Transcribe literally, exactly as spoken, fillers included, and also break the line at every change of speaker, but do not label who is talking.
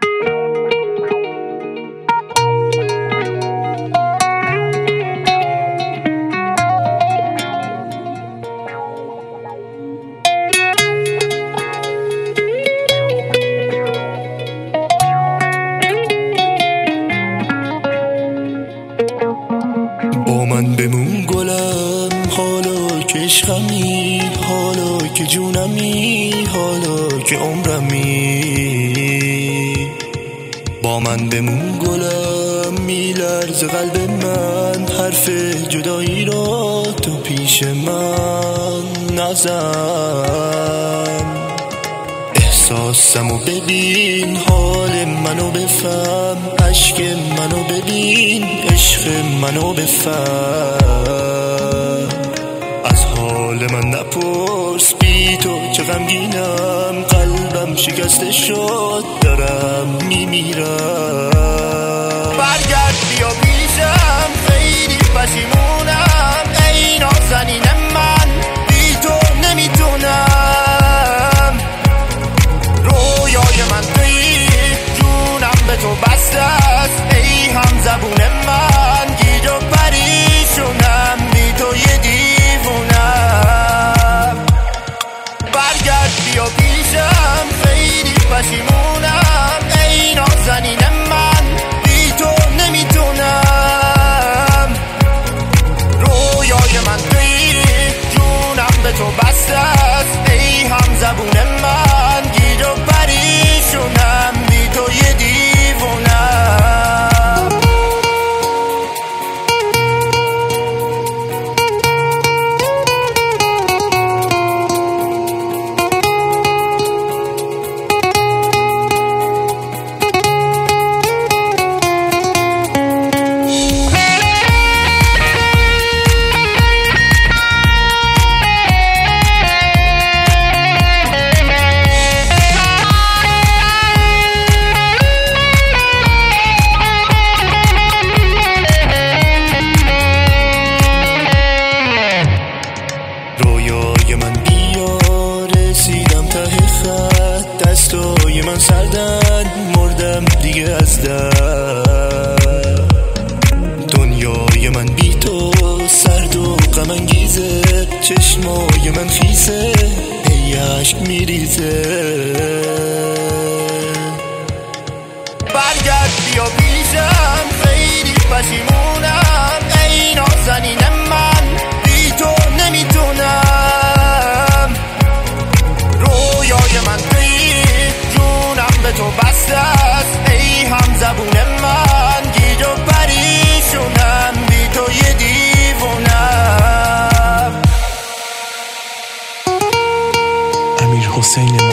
با من بمون گلم، حالا که عشقمی، حالا که جونمی، حالا که عمرمی. با من بمون گلم، میلرز قلب من، حرف جدایی را تو پیش من نزن. احساسمو ببین، حال منو بفهم، عشق منو ببین، عشق منو بفهم. از حال من نپرس، بی تو چه غمگینم، قلبم شکسته شد، دارم میمیرم. برگرد بیا پیشم، خیلی پشیمونم، ای نازنین من، بی تو نمیتونم. رویای من تویی، جونم به تو بسته است، ای هم زبون من، گیج و پریشونم، بی تو یه دیوونم. برگرد بیا پیشم، خیلی پشیمونم، ای نازنین من، بی تو نمیتونم. رویای من تویی، جونم به تو بسته است، ای هم زبون من، گیج و پریشونم، بی تو یه دیوونم. رویای من بیا، رسیدم ته خط، دستای من سردن، مردم دیگه از درد. دنیای من بی تو سرد و غم انگیزه، چشمای من خیسه، ای عشق میریزه. برگرد بیا پیشم، خیلی پشیمونم، ای نازنین من، بی تو نمیتونم. رویای من تویی، جونم به تو بسته است، ای هم زبون من، گیج و پریشونم، بی تو یه دیوونم.
امیر حسین